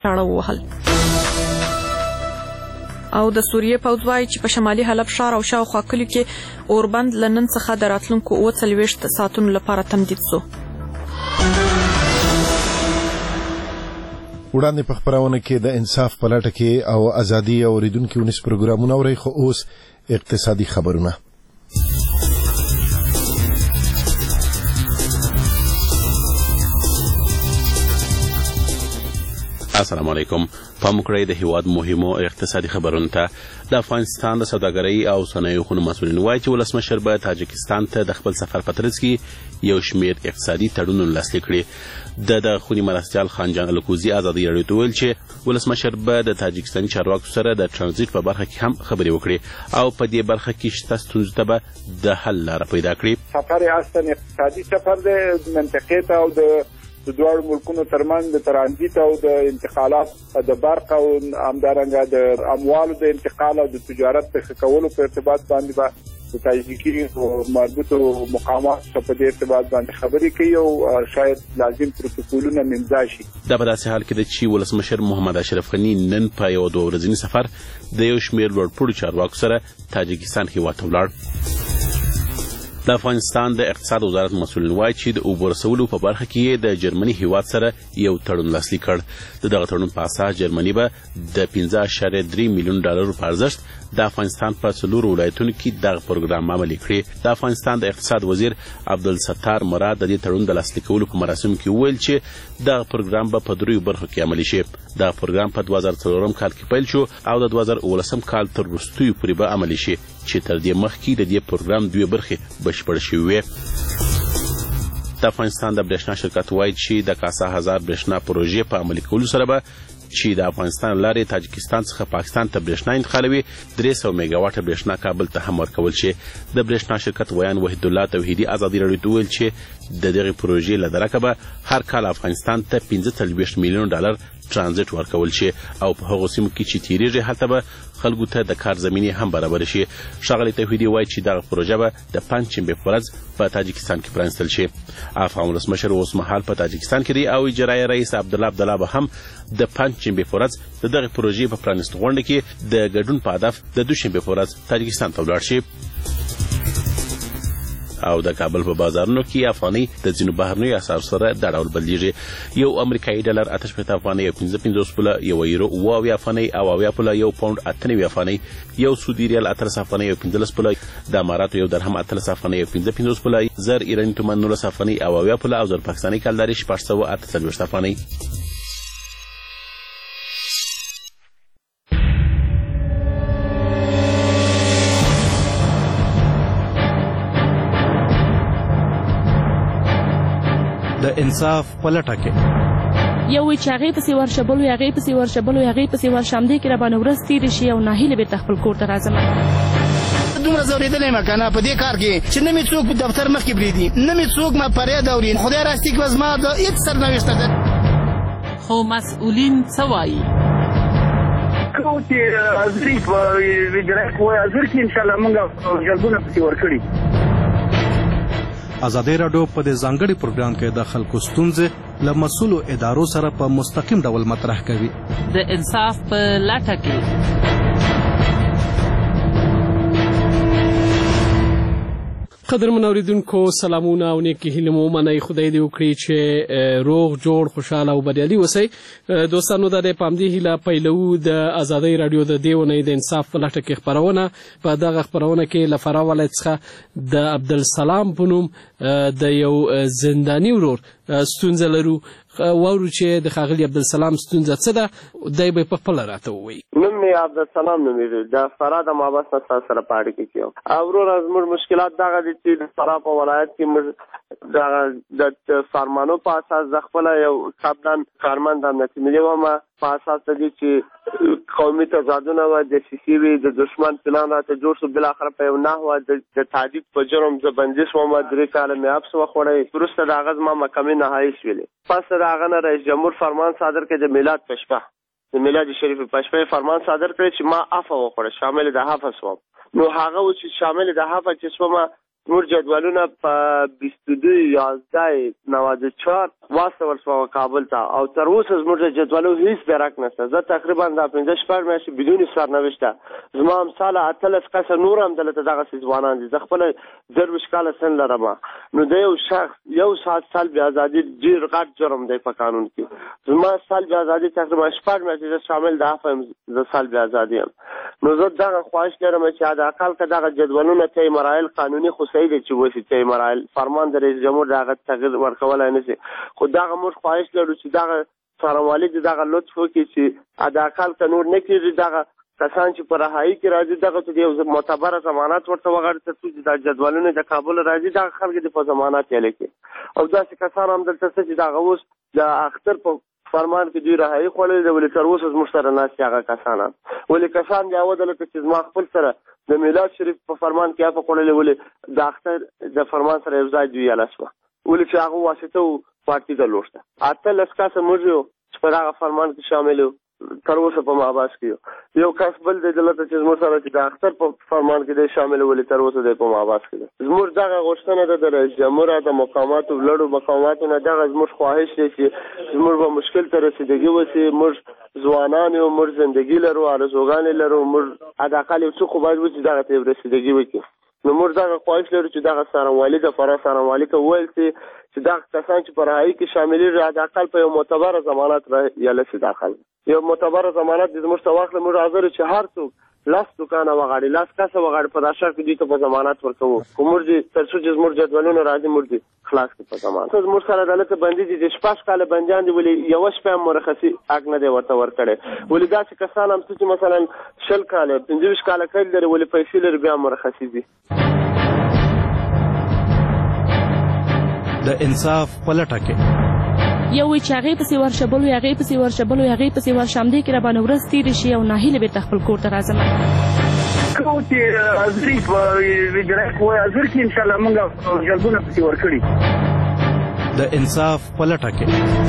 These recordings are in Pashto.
چاړه ووهل. او د سوریې پوځ وایي چې په شمالي حلب ښار او شاوخوا کلیو کې اوربند له نن څخه د راتلونکو 40 ساعتونو لپاره تمدید سو. وړاندې په خپرونه کې د انصاف په لټه کې او ازادي اوریدونکو ونیس پروګرامونه اورئ، خو اوس اقتصادي خبرونه. السلام علیکم. پام وکړئ د هیواد مهمو اقتصادي خبرونو ته. د افغانستان د سوداګرۍ او صنایعو خونو مسؤلین وایي چې ولسمشر به تاجکستان ته د خپل سفر په ترڅ کې یو شمېر اقتصادي تړونونه لاسلیک کړي. د خونې مرستیال خانجان الکوزي ازادي راډیو ته وویل چې ولسمشر به د تاجکستاني چارواکو سره د ټرانزیټ په برخه کې هم خبرې وکړي او په دې برخه کې شته ستونزو ته به د حل لاره پیدا کړي. سفر اصلا اقتصادي سفر دی، منطقې ته او د دواړو ملکونو ترمنځ د ترانزیت او د انتقالات د برق او همدارنګه د اموالو د انتقال او د تجارت د ښه کولو په ارتباط باندې به د تاجیکي مربوطو مقاماتو څخه په دې ارتباط باندې خبرې کوي او شاید لازم پروتوکولونه امضا شي. دا په داسې حال کې ده چې ولسمشر محمد اشرف غني نن په یو 2 ورځني سفر د یو شمېر لوړپوړو چارواکو سره تاجکستان هېواد ته ولاړ. د افغانستان د اقتصاد وزارت مسؤلین وایي چې د اوبو رسولو په برخه کې د جرمني هیواد سره یو تړون لاسلیک کړ. د دغه تړون په اساس جرمني به د 15.3 میلیون ډالرو په ارزښت د افغانستان په 4 ولایتونو کې دغه پروګرام عملي کړي. د افغانستان د اقتصاد وزیر عبدالستار مراد د دې تړون د لاسلیکولو په مراسمو کې وویل چې دغه پروګرام به په 3 برخو کې عملي شي. دغه پروګرام په 2004 کال کې پیل شو او د 2019 کال تر وروستیو پورې به عملي شي چې تر دې مخکې د دې پروګرام 2 برخې بشپړ شوې وې. د افغانستان د برېښنا شرکت وایي چې د کاسا هزار برېښنا پروژې په عملي کولو سره به چې د افغانستان لارې تاجکستان څخه پاکستان ته برېښنا انتقالوي 300 میگا واټه برېښنا کابل ته هم ورکول شي. د برېښنا شرکت ویان وحید الله توحیدي ازادي راډیو ته وویل چې د دغې پروژې له درکه به هر کال افغانستان ته 45 میلیون ډالر ترانزیت ورکول شي او په هغو سیمو کې چې تیریږي هلته به خلکو ته د کار زمینې هم برابر شي. ښاغلی توحیدي وایي چې دغه پروژه به د پنجشنبې په ورځ په تاجکستان کې پرانیستل شي. افغان ولسمشر اوس مهال په تاجکستان کې دی او اجرایي رئیس عبدالله به هم د پنجشنبې په ورځ د دغې پروژې په پرانیستو غونډه کې د ګډون په هدف د دوشنبې په ورځ تاجکستان ته ولاړ شي. او د کابل په بازارونو کې افغانۍ د ځینو بهرنیو اسعارو سره دا ډول بدلیږي. یو امریکایي ډالر 58 افغانۍ او 55 پوله، یو یورو 70 افغانۍ او 70 پوله، یو پاوند 98 افغانۍ، یو سعودي ریال 18 افغانۍ او 15 پوله، د اماراتو یو درهم 18 افغانۍ او 55 پوله، زر ایراني تومان 19 افغانۍ او 70 پوله او زر پاکستاني کلداري 648 افغانۍ. د انصاف په لټه کې یو وی چې هغې پسې ورشه، بل وی هغې پسې ورشه، بل وی هغې پسې ورشه، همدې کې راباندې ورځ تېرې شي او ناهیلې بېرته خپل کور ته راځم. دومره ځورېدلی یم که نه په دې کار کې چې نه مې څوک په دفتر مخکې پرېږدي، نه مې څوک ما فریاد اوري. خدای راستي کې به زما د هېڅ سرنوشته ده. خو مسؤلین څه وایي؟ کوم چې حاضري په اجرایي قوې حاضر کړي انشاءالله موږ جلبونه پسې ورکړي. ازادي راډیو په دې ځانګړي پروګرام کې د خلکو ستونزې له مسؤلو ادارو سره په مستقیم ډول مطرح کوي. د انصاف په لټه کې قدرمن اوریدونکو سلامونه او نیکی هیله مو منئ. خدای دې وکړي چې روغ جوړ خوشاله او بریالي اوسئ. دوستانو د پامدې هیله پیلو د ازادي راډیو د دې اونۍ د انصاف په لټه کې خپرونه. په دغه خپرونه کې له فراه ولایت څخه د عبدالسلام په نوم د یو زنداني ورور ستونزه لرو. واورو چې د ښاغلي عبدالسلام ستونزه څه ده، دی به په خپله راته ووایي. نوم مې عبدالسلام نومېږي، د فراه د محبس نه تاسو سره په اړیکه کې یم. وروره زموږ مشکلات دغه دي چې د فراه په ولایت کې موږ د فرمانو په اساس د خپله یو قبلا کارمند امنیتي ملي ومه په اساس د دې چې قومي تضادونه وه، دسیسې وې، د دښمن پلان راته جوړ شو. بالاخره په یو نحوه د تعدید په جرم زه بندي شوم. 3 کاله مې حبس وخوړی. وروسته د هغه زما محکمې نهایي شولې. پس د هغه نه رئیس جمهور فرمان صادر کړی د میلاد په شپه، د میلاد شریف په شپه فرمان صادر کړی چې ما عفو وخوړه، شامل د عفو شوم. نو هغه و چې شامل د عفو چې شوم زموږ جدولونه په 22/11/94 واستول شوه کابل ته او تر اوسه زموږ د جدولو هیڅ درک نشته. زه تقریبا دا 15 میاشتې بدون سرنوشته زما امثاله 18 کسه نور هم دلته دغسې ځوانان دي. زه خپله 23 کاله سن لرم. نو د یو شخص یو ساعت سلب ازادي ډېر غټ جرم دی په قانون کې. زما سلب ازادي تقریبا 6 میاشتې شامل د عفو د سلب ازادي یم. نو زه دغه خواهش لرم چې حداقل که دغه جدولونه ته مراحل قانوني خو صحیح دی چې وشي ته مراحل فرمان د رئیس جمهور دغه تغییر ورکولی نه شي. خو دغه موږ خواهش لرو چې دغه څارنوالي د دغه لطف وکړي چې حداقل که نور نه کېږي دغه کسان چې په رهایي کې راځي دغه ته یو معتبره ضمانت ورته وغواړي تر څو چې دا جدولونه د کابل راځي دغه خلک دې په ضمانت یې لیکي. او داسې کسان هم دلته شته چې دغه اوس د اختر په فرمان کې دوی رهایي خوړلې ده ولې تر اوسه زموږ سره ناست دي هغه کسان ولې کسان بیا ودرېږي چې زما خپل سره د میلاد شریف په فرمان کې عفو خوړلې ولې د اختر د فرمان سره یو ځای دوی یاله شوه ولې چې هغه واسطه و پارټي درلوده 18 کسه موږ یو چې په دغه فرمان کې شامل یو تر اوسه په محبس کې یو کس بل دی دلته چې زموږ سره چې د اختر په فرمان کې دی شامل ولې تر اوسه دی په محبس کې دی. زموږ دغه غوښتنه ده د رئیس جمهور د مقاماتو لوړو مقاماتو نه دغه زموږ خواهش دی چې زموږ به مشکل ته رسیدګي وشي. موږ ځوانان یو موږ زندګي لرو ارزوګانې لرو موږ حداقل یو څه خو باید وشي دغه ته رسیدګي وکړي. نو موږ دغه خواهش لرو چې دغه څارنوالي د فرا څارنوالي ته وویل چې دغه کسان چې په رهایي کې شاملېږي حداقل په یو معتبره ضمانت یاله شي داخل یو معتبره ضمانت دې زموږ ته واخلي. موږ حاضر چې هر څوک 10 دوکانه وغواړي 10 کسه وغواړي په دا شکل دوی ته په ضمانت ورکوو. خو موږ دې تر څو چې زموږ جدولونه راځي موږ دې خلاص کړو په ضمانت. زموږ سره دلته بندي دي چې 6 کاله بندیان دي ولې یوه شپه هم مرخصي حق نه دی ورته ورکړی. ولې داسې کسان هم چې مثلا 20 کاله 25 کاله قید لري ولې پیسې لري بیا مرخصي دي. د انصاف په لټه کې یو وی چې هغې پسې ورشه بل وی هغې پسې ورشه بل وی هغې پسې ورشه همدې کې راباندې ورځ تېرې شي او ناهیله بېرته خپل کور ته راځم. کوم چې ازري په ویجرای کوی ازر کې انشاءالله موږ جلبونه پسې ورکړي. د انصاف په لټه کې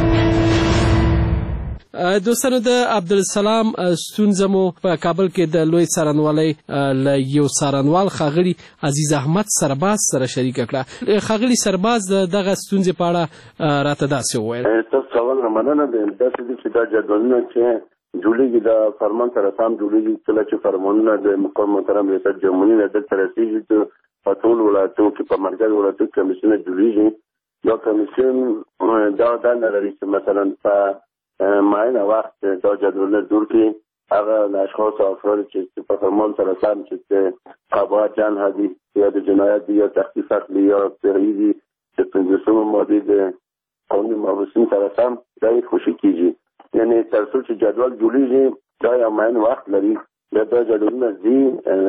دوستانو د عبدالسلام ستونزه مو په کابل کې د لوی څارنوالۍ له یو څارنوال ښاغلي عزیز احمد سرباز سره شریکه کړه. ښاغلي سرباز دغه ستونزې په اړه راته داسې وویل. تاسو سوال مننه ده داسې دي چې دا جدولونه چې جوړېږي د فرمان سره سم جوړېږي کله چې فرمانونه د مقام محترم ریاست جمهوري نه دلته رسېږي په ټول ولایتونو کې په مرکز ولایتو کې کمیسیون جوړېږي. دا کمیسیون دا دنده لري چې مثلا په معینه وخت دا جدولونه جوړ کړي هغه اشخاص او افراد چې په فرمان سره سم چې قباحت جنح دي یا د جنایت دي یا تخفیف عقلی یا تغییري د 15 ماده د قانون مباحثین سره سم دا خوشی کیږي. یعنی تر څو چې جدول جوړیږي دا یو معین وخت لري. دا جدولونه دي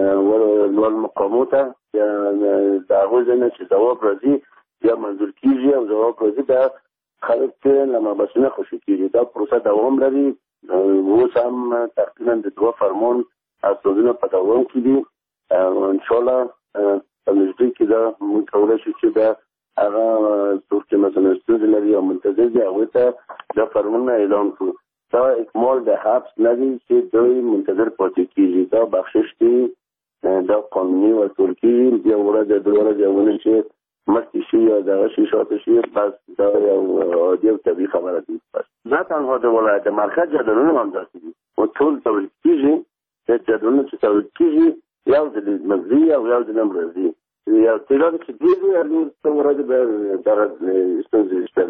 ول مقامات یا دا غوښنه چې جواب راځي یا منظور کیږي او جواب راځي دا خلک ته لمباسونه خوشی کیږي. دا پروسه دوام لري. اوس هم تقریبا د 2 فرمان اساسونه په دوام کې دي. ان شاء الله په نږدې کې دا موږ کولای شو چې دا هغه څوک چې مثلا ستونزې لري او منتظر دي هغوی ته دا فرمانونه اعلان کړو. دا اکمال د حبس نه دي چې دوی منتظر پاتې کېږي. دا بخشش دي دا قانوني ورکول کېږي. یو ورځ 2 ورځې ونه چې مخکې شي یا دغه شي شاته شي بس دا یو عادي او طبیعي خبره دي. بس نه تنها د ولایت مرکز جدولونه هم داسې دي او ټول تولید کېږي. جدولونه چې تولید کېږي یو د مغزي او یو د نمرزي یا تعداد چې دیږي یعنی څومره د در ستونزې شته.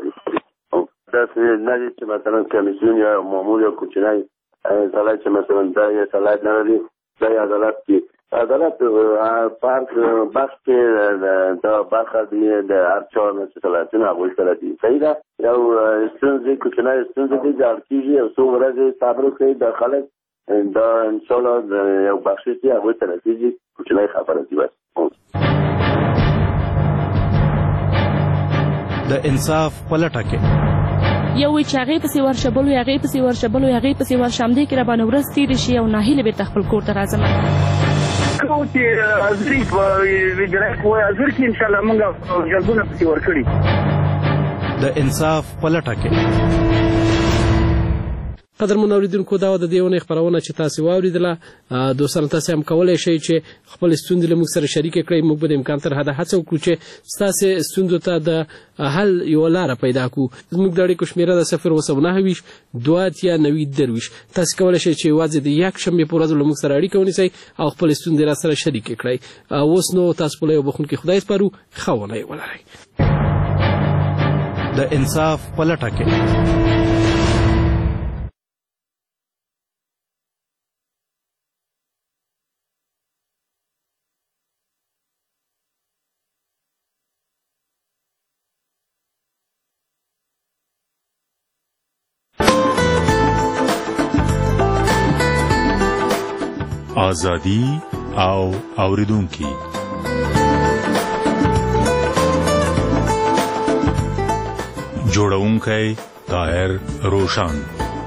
داسې نه دي چې مثلا کمیسیون یا مامور یا کوچنی عدالت چې مثلا دا یې عدالت نه لري دا یې عدالت کې عدالت پارک بخش کې دا برخه دی د هر چا چې عدالتونه هغوی سره دي. صحیح ده. یو ستونزې کوچنی ستونزې دي د حل کېږي او څو ورځې صبر وکړي د خلک دا انشاءالله یو بخشش دي هغوی ته رسېږي. کوچنی خبره دي بس. د انصاف په لټه کې یو وی چې هغې پسې ورشه بل وی هغې پسې ورشه بل وی هغې پسې ورشه همدې کې راباندې ورځ تېرې شي او ناهیله بېرته خپل کور ته راځم. کوم چې ازري په ویجرای کوی ازر کې انشاءالله موږ جلبونه پسې ورکړي. د انصاف په لټه کې قدرمن اوریدونکو دا د دې ونې خبرونه چې تاسو واوریدله دوستانو تاسو هم کولای شئ چې خپل ستوندې له موږ سره شریک کړئ. موږ به د امکان تر حده هڅه وکړو چې تاسو ستوندو ته د حل یو لار پیدا کړو. موږ د اړیکو شمیره د 029 290 تاسو کولای شئ چې واځي د یک شنبه په ورځ له موږ سره اړیکه ونیسئ او خپل ستوندې را سره شریک کړئ. اوس نو تاسو په یو بخون کې خدای سپارو خونه ولرئ. د انصاف پلټه کې آزادی او اوریدونکي جوړونکی طاهر روشان.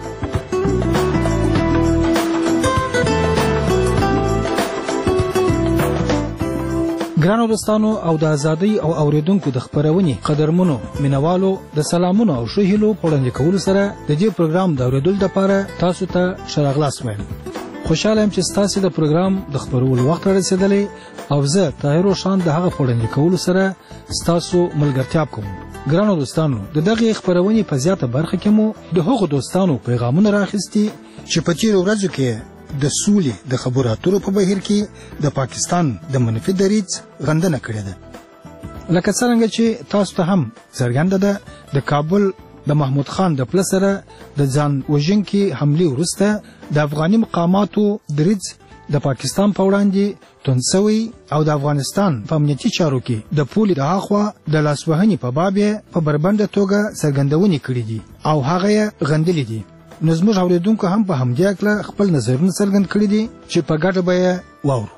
ګرانو دوستانو او د ازادۍ او اوریدونکو د خبرونې قدرمنو مینوالو د سلامونو او ښه هیلو په وړاندې کولو سره د دې پروګرام د اوریدلو لپاره تاسو ته ښه راغلاست وایم. خوشاله یم چې تاسو د پروګرام د خبرولو وخت رسیدلی او زه طاهر روشان د هغه په وړاندې کولو سره تاسو ملګرتیا کوم. ګرانو دوستانو د دغه خبرونې په زیاته برخه کې مو د هغو دوستانو پیغامونه راخستي چې په تیر ورځو کې د سولې د خبرو اترو په بهیر کې د پاکستان د منفي دریځ غندنه کړې ده. لکه څنګه چې تاسو ته هم څرګنده ده د کابل د محمود خان د پله سره د ځان وژونکي حملې وروسته د افغاني مقاماتو دریځ د پاکستان په وړاندې توند شوی او د افغانستان په امنیتي چارو کې د پولې د هاخوا د لاسوهنې په باب په بربنده توګه څرګندونې کړې دي او هغه یې غندلې دي. نو زموږ اوریدونکو هم په همدې اړه خپل نظرونه څرګند کړي دي چې په ګډه به یې واورو.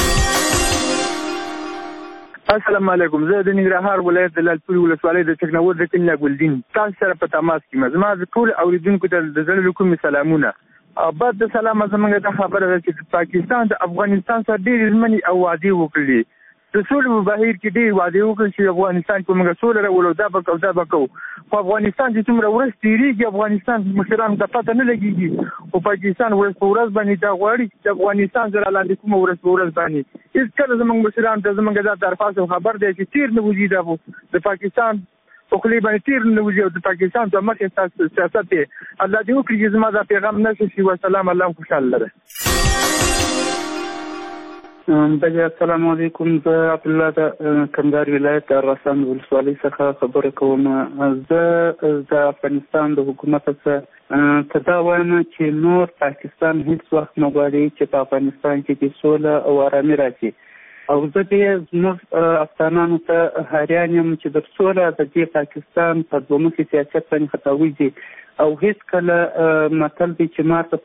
السلام علیکم. زه د ننګرهار ولایت د لعلپورې ولسوالۍ د ټکنور د کلي ګلدین تاسو سره په تماس کې یم. زما د ټول اوریدونکو ته د زړه له کومې سلامونه. بعد د سلامه زموږ دا خبره ده چې پاکستان د افغانستان سره ډېرې ژمنې او وعدې وکړلې. د سولې په بهیر کې ډېرې وعدې وکړل چې افغانستان کې موږ سوله راولو، دا به کوو دا به کوو. خو افغانستان چې څومره ورځ تېرېږي افغانستان مشرانو ته پته نه لګېږي. خو پاکستان ورځ په ورځ باندې دا غواړي چې افغانستان سره لاندې کومه ورځ په ورځ باندې هېڅکله زموږ مشرانو ته زموږ دا طرفه خبر دی چې تېر نه وځي د پاکستان په خولې باندې تېر نه وځي او د پاکستان په مخې سیاست دی. الله دې وکړي چې زما دا پیغام نشر شي. وسلام. الله خوشحاله لره. السلام علیکم. زه عبدالله د کندهار ولایت د ارغستان ولسوالۍ څخه خبره کوم. زه د افغانستان د حکومت څخه ته دا وایم چې نور پاکستان هیڅ وخت نه غواړي چې په افغانستان کې سوله او آرامي راشي. او زه دې زموږ افغانانو ته حیران یم چې د سوله د دې پاکستان په دومره سیاست باندې خطا وځي او هیڅ کله مطلب چې ماته